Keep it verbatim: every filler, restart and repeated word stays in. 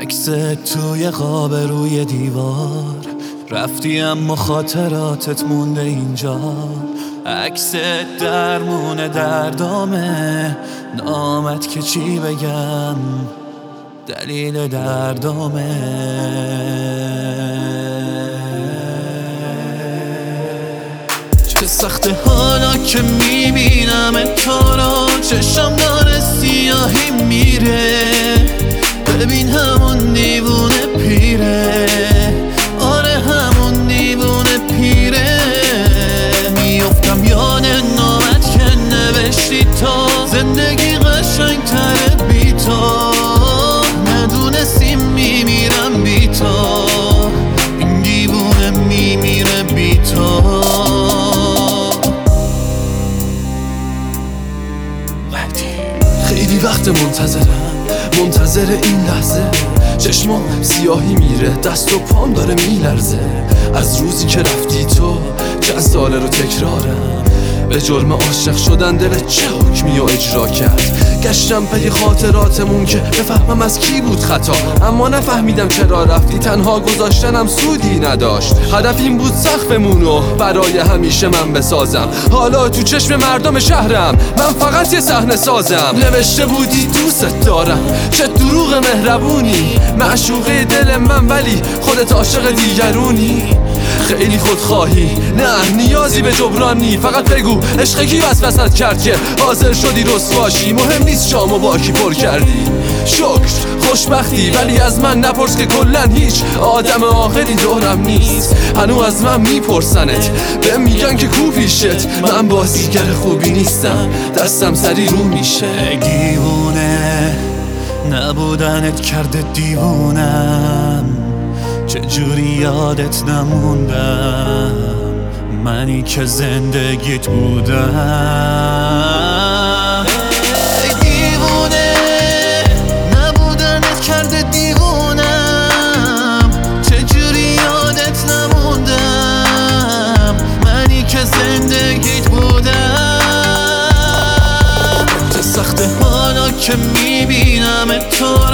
عکست توی قاب روی دیوار، رفتی اما خاطراتت مونده اینجا. عکست درمون دردامه، نامت که چی بگم دلیل دردامه. چه سخته حالا که میبینم تو رو، چشم داره سیاهی میره. ببین همون دیوونه پیره، آره همون دیوونه پیره. میافتم یاد نامت که نوشتی تو، زندگی قشنگ تره بی تو. ندونستیم میمیرم بی تو، این دیوونه میمیره بی تو. خیلی وقت منتظرم، منتظر این لحظه. چشمام سیاهی میره، دست و پام داره میلرزه. از روزی که رفتی تو چند ساله رو تکرارم. به جرم عاشق شدن دل چه حکمی رو اجرا کرد. گشتم پی خاطراتمون که بفهمم از کی بود خطا، اما نفهمیدم چرا رفتی. تنها گذاشتنم سودی نداشت. هدف این بود سقفمونو برای همیشه من بسازم. حالا تو چشم مردم شهرم من فقط یه صحنه سازم. نوشته بودی دوست دارم، چه دروغ مهربونی. معشوقه دل من ولی خودت عاشق دیگرونی. خیلی خودخواهی، نه نیازی به جبرانی. فقط بگو عشق کی وسوسه‌ت کرد که حاضر شدی رسواشی. مهم نیست شامو با کی پر کردی. شکر خوشبختی، ولی از من نپرس که کلن هیچ آدم عاقلی دورم نیست. هنوز از من میپرسنت، بهم میگن که کو پیشت. من بازیگر خوبی نیستم، دستم سری رو میشه. دیوونه نبودنت کرده دیوونم، چجوری یادت نموندم منی که زندگیت بودم. ای دیوونه نبودنت کرده دیوونم، چجوری یادت نموندم منی که زندگیت بودم. چه سخته حالا که میبینم تو،